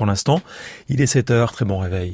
pour l'instant. Il est 7h, très bon réveil.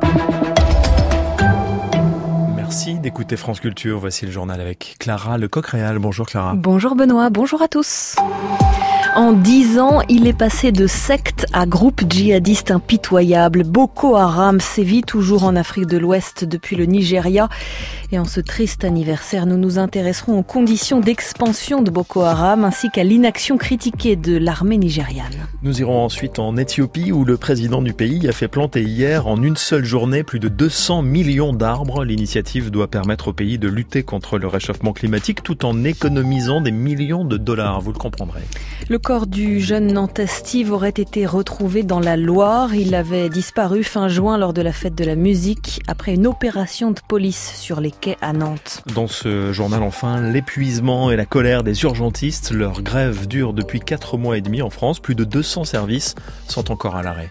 Merci d'écouter France Culture. Voici le journal avec Clara Lecoq-Réal. Bonjour Clara. Bonjour Benoît, bonjour à tous. En 10 ans, il est passé de secte à groupe djihadiste impitoyable. Boko Haram sévit toujours en Afrique de l'Ouest depuis le Nigeria. Et en ce triste anniversaire, nous nous intéresserons aux conditions d'expansion de Boko Haram ainsi qu'à l'inaction critiquée de l'armée nigériane. Nous irons ensuite en Éthiopie où le président du pays a fait planter hier en une seule journée plus de 200 millions d'arbres. L'initiative doit permettre au pays de lutter contre le réchauffement climatique tout en économisant des millions de dollars. Vous le comprendrez. Le corps du jeune Nantais Steve aurait été retrouvé dans la Loire. Il avait disparu fin juin lors de la fête de la musique après une opération de police sur les quais à Nantes. Dans ce journal, enfin, l'épuisement et la colère des urgentistes. Leur grève dure depuis 4 mois et demi en France. Plus de 200 services sont encore à l'arrêt.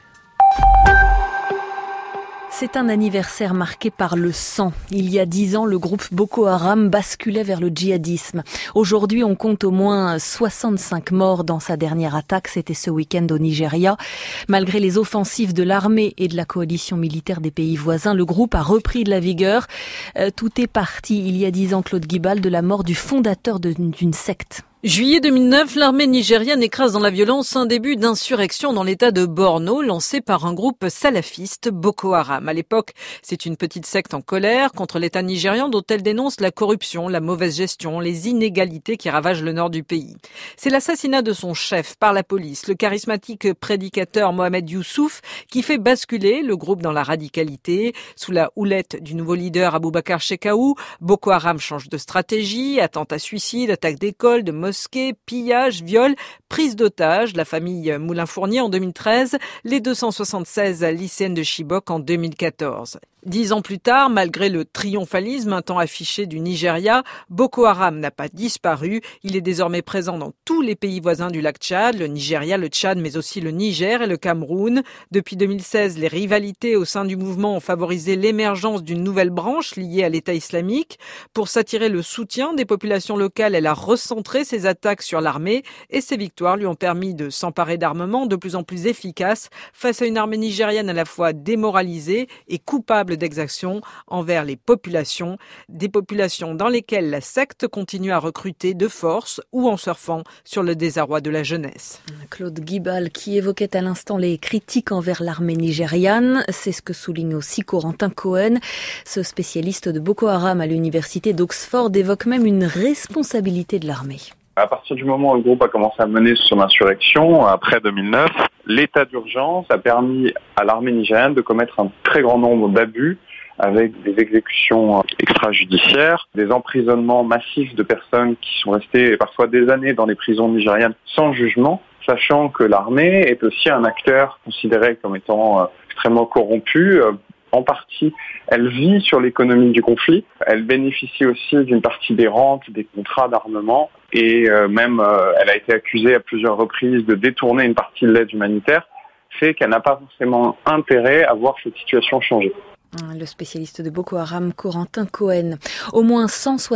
C'est un anniversaire marqué par le sang. Il y a 10 ans, le groupe Boko Haram basculait vers le djihadisme. Aujourd'hui, on compte au moins 65 morts dans sa dernière attaque. C'était ce week-end au Nigeria. Malgré les offensives de l'armée et de la coalition militaire des pays voisins, le groupe a repris de la vigueur. Tout est parti, il y a 10 ans, Claude Guibal, de la mort du fondateur d'une secte. Juillet 2009, l'armée nigériane écrase dans la violence un début d'insurrection dans l'état de Borno lancé par un groupe salafiste, Boko Haram. À l'époque, c'est une petite secte en colère contre l'état nigérian dont elle dénonce la corruption, la mauvaise gestion, les inégalités qui ravagent le nord du pays. C'est l'assassinat de son chef par la police, le charismatique prédicateur Mohamed Youssouf, qui fait basculer le groupe dans la radicalité. Sous la houlette du nouveau leader Abubakar Shekau, Boko Haram change de stratégie, attentats suicides, attaques d'écoles, de mosquées, pillages, viols, prise d'otages, la famille Moulin-Fournier en 2013, les 276 lycéennes de Chibok en 2014. 10 ans plus tard, malgré le triomphalisme un temps affiché du Nigeria, Boko Haram n'a pas disparu. Il est désormais présent dans tous les pays voisins du lac Tchad, le Nigeria, le Tchad, mais aussi le Niger et le Cameroun. Depuis 2016, les rivalités au sein du mouvement ont favorisé l'émergence d'une nouvelle branche liée à l'État islamique. Pour s'attirer le soutien des populations locales, elle a recentré ses attaques sur l'armée et ses victoires lui ont permis de s'emparer d'armements de plus en plus efficaces face à une armée nigériane à la fois démoralisée et coupable d'exactions envers les populations, des populations dans lesquelles la secte continue à recruter de force ou en surfant sur le désarroi de la jeunesse. Claude Guibal qui évoquait à l'instant les critiques envers l'armée nigériane, c'est ce que souligne aussi Corentin Cohen. Ce spécialiste de Boko Haram à l'université d'Oxford évoque même une responsabilité de l'armée. À partir du moment où le groupe a commencé à mener son insurrection, après 2009, l'état d'urgence a permis à l'armée nigériane de commettre un très grand nombre d'abus avec des exécutions extrajudiciaires, des emprisonnements massifs de personnes qui sont restées parfois des années dans les prisons nigérianes sans jugement, sachant que l'armée est aussi un acteur considéré comme étant extrêmement corrompu. En partie, elle vit sur l'économie du conflit. Elle bénéficie aussi d'une partie des rentes, des contrats d'armement et même elle a été accusée à plusieurs reprises de détourner une partie de l'aide humanitaire. Fait qu'elle n'a pas forcément intérêt à voir cette situation changer. Le spécialiste de Boko Haram, Corentin Cohen. Au moins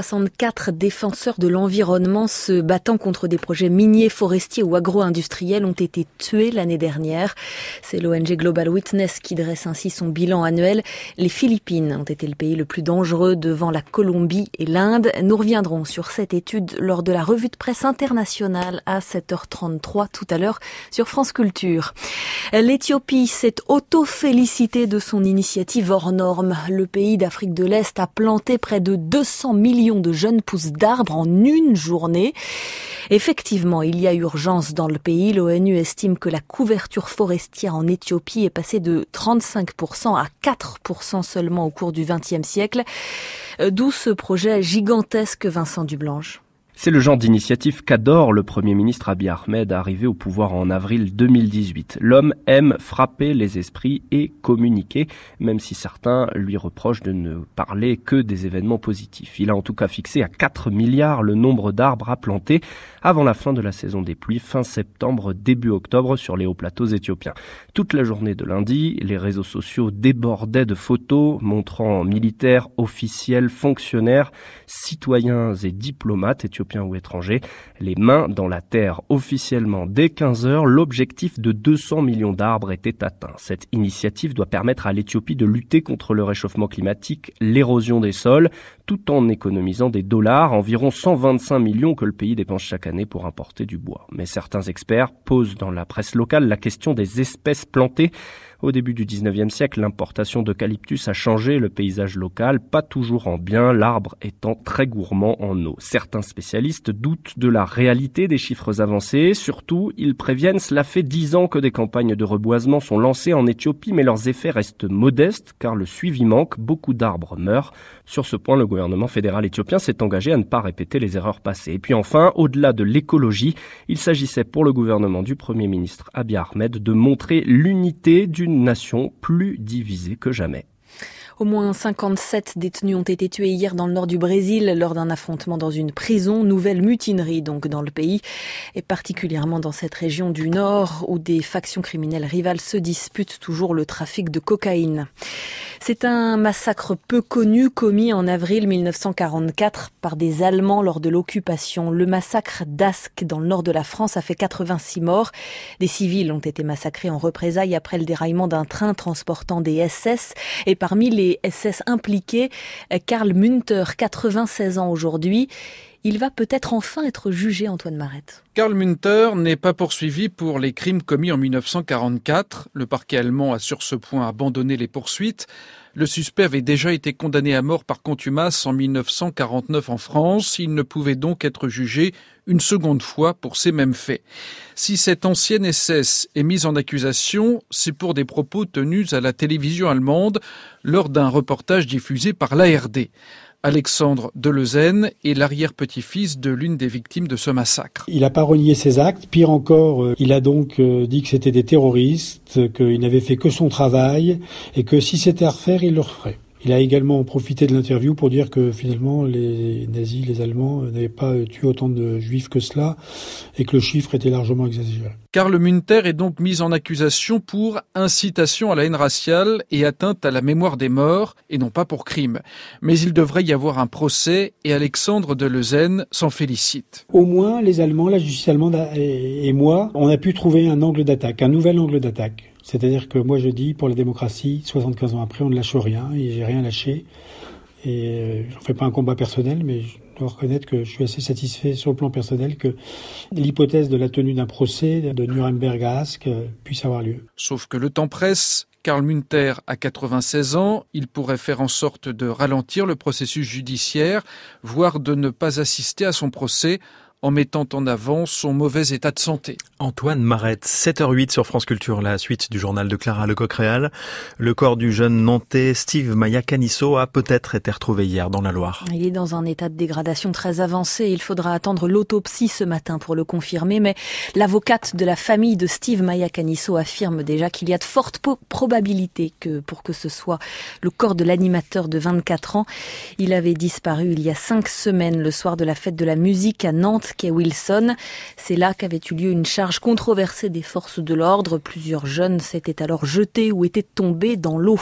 164 défenseurs de l'environnement se battant contre des projets miniers, forestiers ou agro-industriels ont été tués l'année dernière. C'est l'ONG Global Witness qui dresse ainsi son bilan annuel. Les Philippines ont été le pays le plus dangereux devant la Colombie et l'Inde. Nous reviendrons sur cette étude lors de la revue de presse internationale à 7h33 tout à l'heure sur France Culture. L'Éthiopie s'est auto-félicitée de son initiative hors norme. Le pays d'Afrique de l'Est a planté près de 200 millions de jeunes pousses d'arbres en une journée. Effectivement, il y a urgence dans le pays. L'ONU estime que la couverture forestière en Éthiopie est passée de 35% à 4% seulement au cours du XXe siècle. D'où ce projet gigantesque, Vincent Dublanche. C'est le genre d'initiative qu'adore le Premier ministre Abiy Ahmed, arrivé au pouvoir en avril 2018. L'homme aime frapper les esprits et communiquer, même si certains lui reprochent de ne parler que des événements positifs. Il a en tout cas fixé à 4 milliards le nombre d'arbres à planter avant la fin de la saison des pluies, fin septembre, début octobre, sur les hauts plateaux éthiopiens. Toute la journée de lundi, les réseaux sociaux débordaient de photos montrant militaires, officiels, fonctionnaires, citoyens et diplomates éthiopiens ou étrangers, les mains dans la terre. Officiellement, dès 15h, l'objectif de 200 millions d'arbres était atteint. Cette initiative doit permettre à l'Éthiopie de lutter contre le réchauffement climatique, l'érosion des sols, tout en économisant des dollars, environ 125 millions que le pays dépense chaque année pour importer du bois. Mais certains experts posent dans la presse locale la question des espèces plantées. Au début du 19e siècle, l'importation d'eucalyptus a changé le paysage local, pas toujours en bien, l'arbre étant très gourmand en eau. Certains spécialistes doutent de la réalité des chiffres avancés. Surtout, ils préviennent, cela fait 10 ans que des campagnes de reboisement sont lancées en Éthiopie, mais leurs effets restent modestes car le suivi manque, beaucoup d'arbres meurent. Sur ce point, le gouvernement fédéral éthiopien s'est engagé à ne pas répéter les erreurs passées. Et puis enfin, au-delà de l'écologie, il s'agissait pour le gouvernement du Premier ministre Abiy Ahmed de montrer l'unité d'une nation plus divisée que jamais. Au moins 57 détenus ont été tués hier dans le nord du Brésil lors d'un affrontement dans une prison. Nouvelle mutinerie donc dans le pays et particulièrement dans cette région du nord où des factions criminelles rivales se disputent toujours le trafic de cocaïne. C'est un massacre peu connu commis en avril 1944 par des Allemands lors de l'occupation. Le massacre d'Ascq dans le nord de la France a fait 86 morts. Des civils ont été massacrés en représailles après le déraillement d'un train transportant des SS. Et parmi les SS impliqués, Karl Münter, 96 ans aujourd'hui. Il va peut-être enfin être jugé, Antoine Marette. Karl Münter n'est pas poursuivi pour les crimes commis en 1944. Le parquet allemand a sur ce point abandonné les poursuites. Le suspect avait déjà été condamné à mort par contumace en 1949 en France. Il ne pouvait donc être jugé une seconde fois pour ces mêmes faits. Si cette ancienne SS est mise en accusation, c'est pour des propos tenus à la télévision allemande lors d'un reportage diffusé par l'ARD. Alexandre Deleuzen est l'arrière-petit-fils de l'une des victimes de ce massacre. Il n'a pas renié ses actes. Pire encore, il a donc dit que c'était des terroristes, qu'il n'avait fait que son travail et que si c'était à refaire, il le referait. Il a également profité de l'interview pour dire que finalement les nazis, les Allemands, n'avaient pas tué autant de juifs que cela et que le chiffre était largement exagéré. Karl Münter est donc mis en accusation pour incitation à la haine raciale et atteinte à la mémoire des morts, et non pas pour crime. Mais il devrait y avoir un procès et Alexandre Deleuzen s'en félicite. Au moins, les Allemands, la justice allemande et moi, on a pu trouver un angle d'attaque, un nouvel angle d'attaque. C'est-à-dire que moi je dis, pour la démocratie, 75 ans après, on ne lâche rien, et j'ai rien lâché. Et j'en fais pas un combat personnel, mais je dois reconnaître que je suis assez satisfait sur le plan personnel que l'hypothèse de la tenue d'un procès de Nuremberg à Ascq puisse avoir lieu. Sauf que le temps presse. Karl Münter a 96 ans, il pourrait faire en sorte de ralentir le processus judiciaire, voire de ne pas assister à son procès, en mettant en avant son mauvais état de santé. Antoine Marette, 7h08 sur France Culture, la suite du journal de Clara Lecoq-Réal. Le corps du jeune Nantais Steve Mayakanisso a peut-être été retrouvé hier dans la Loire. Il est dans un état de dégradation très avancé. Il faudra attendre l'autopsie ce matin pour le confirmer. Mais l'avocate de la famille de Steve Mayakanisso affirme déjà qu'il y a de fortes probabilités pour que ce soit le corps de l'animateur de 24 ans. Il avait disparu il y a 5 semaines, le soir de la fête de la musique à Nantes, quai Wilson. C'est là qu'avait eu lieu une charge controversée des forces de l'ordre. Plusieurs jeunes s'étaient alors jetés ou étaient tombés dans l'eau.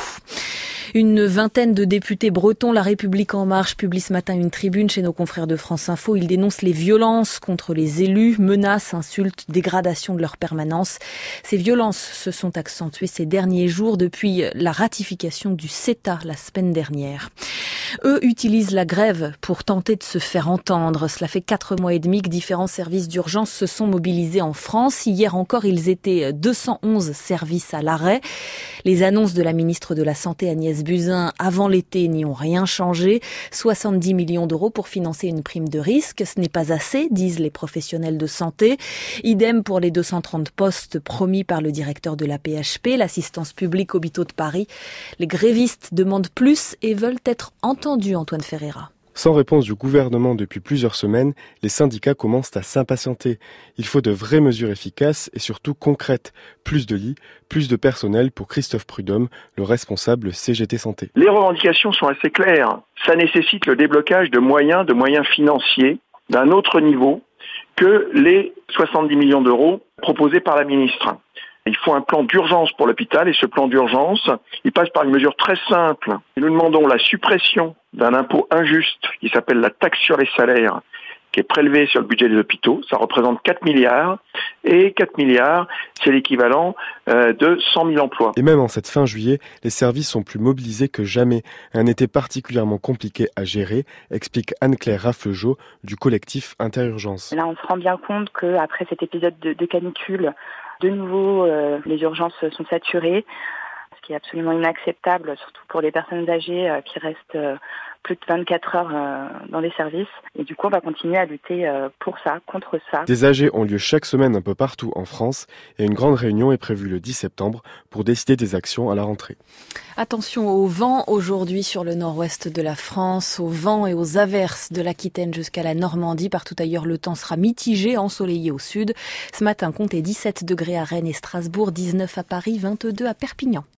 Une vingtaine de députés bretons, La République En Marche, publie ce matin une tribune chez nos confrères de France Info. Ils dénoncent les violences contre les élus, menaces, insultes, dégradation de leur permanence. Ces violences se sont accentuées ces derniers jours depuis la ratification du CETA la semaine dernière. Eux utilisent la grève pour tenter de se faire entendre. Cela fait 4 mois et demi que différents services d'urgence se sont mobilisés en France. Hier encore, ils étaient 211 services à l'arrêt. Les annonces de la ministre de la Santé, Agnès Buzyn, avant l'été n'y ont rien changé. 70 millions d'euros pour financer une prime de risque. Ce n'est pas assez, disent les professionnels de santé. Idem pour les 230 postes promis par le directeur de la PHP, l'assistance publique hôpitaux de Paris. Les grévistes demandent plus et veulent être entendus, Antoine Ferreira. Sans réponse du gouvernement depuis plusieurs semaines, les syndicats commencent à s'impatienter. Il faut de vraies mesures efficaces et surtout concrètes. Plus de lits, plus de personnel pour Christophe Prudhomme, le responsable CGT Santé. Les revendications sont assez claires. Ça nécessite le déblocage de moyens financiers d'un autre niveau que les 70 millions d'euros proposés par la ministre. Il faut un plan d'urgence pour l'hôpital et ce plan d'urgence, il passe par une mesure très simple. Nous demandons la suppression d'un impôt injuste qui s'appelle la taxe sur les salaires, qui est prélevé sur le budget des hôpitaux. Ça représente 4 milliards. Et 4 milliards, c'est l'équivalent de 100 000 emplois. Et même en cette fin juillet, les services sont plus mobilisés que jamais. Un été particulièrement compliqué à gérer, explique Anne-Claire Rafflegeau du collectif Interurgence. Là, on se rend bien compte qu'après cet épisode de canicule, de nouveau, les urgences sont saturées. Ce qui est absolument inacceptable, surtout pour les personnes âgées qui restent plus de 24 heures dans les services. Et du coup, on va continuer à lutter pour ça, contre ça. Des AG ont lieu chaque semaine un peu partout en France et une grande réunion est prévue le 10 septembre pour décider des actions à la rentrée. Attention au vent aujourd'hui sur le nord-ouest de la France, au vent et aux averses de l'Aquitaine jusqu'à la Normandie. Partout ailleurs, le temps sera mitigé, ensoleillé au sud. Ce matin, comptez 17 degrés à Rennes et Strasbourg, 19 à Paris, 22 à Perpignan.